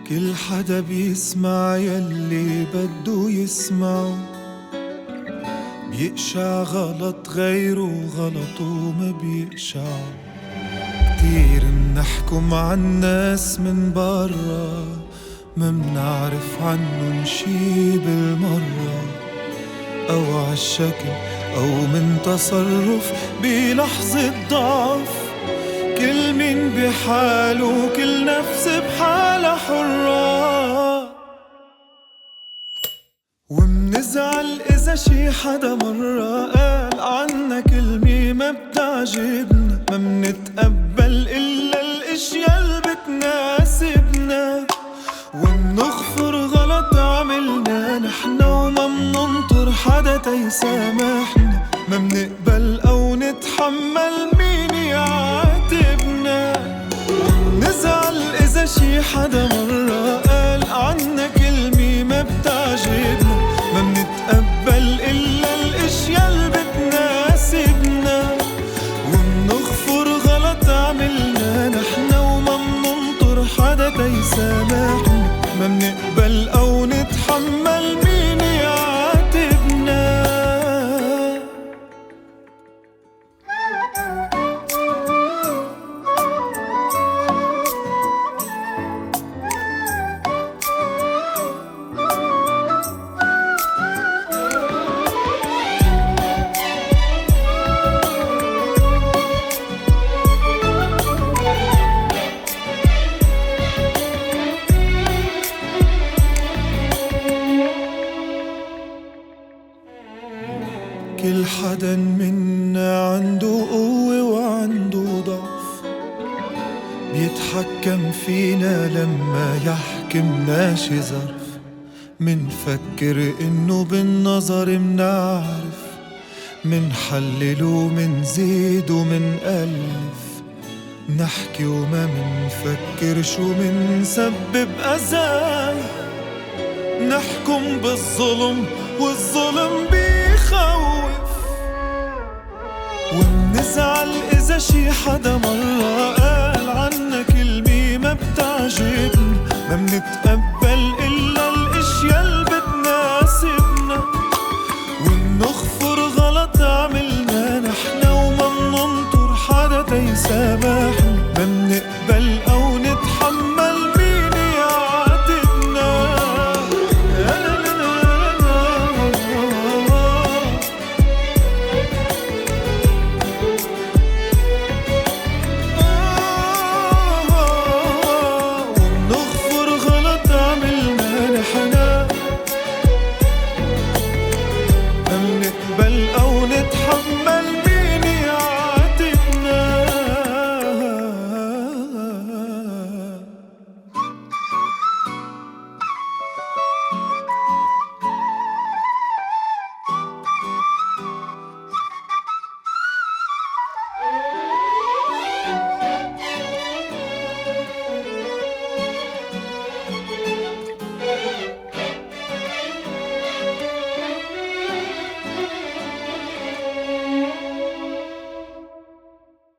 كل حدا بيسمع يلي بده يسمعه، بيقشع غلط غيره غلطه ما بيقشعه. كتير منحكم عالناس من برا، ما منعرف عنن شي بالمرة، أو عالشكل أو من تصرف بلحظة ضعف. كل مين بحاله، كل نفس بحالها حرة. ومنزعل إذا شي حدا مرة قال عنا كلمة ما بتعجبنا، ما منتقبل إلا الاشياء اللي بتناسبنا. ومنغفر غلط عملنا نحنا، وما مننطر حدا تيسامحنا، ما منقبل أو نتحمل مين يعاتبنا. ومنزعل إذا شي حدا مرة قال عنا كلمة ما بتعجبنا، ما منتقبل إلا الاشياء اللي بتناسبنا. ومنغفر غلط عملنا نحنا، وما مننطر حدا تيسامحنا، ما منقبل أو نتحمل مين يعاتبنا. كل حدا منا عنده قوة وعنده ضعف، بيتحكم فينا لما يحكمنا شي ظرف. منفكر إنه بالنظر منعرف، منحلل ومنزيد ومنألف، نحكي وما منفكر شو منسبب أذى. نحكم بالظلم والظلم بيخوف. ومنزعل إذا شي حدا مرة قال عنا كلمة ما بتعجبنا، ما منتقبل إلا الاشياء اللي بتناسبنا. ومنغفر غلط عملنا نحنا، وما مننطر حدا تيسامحنا،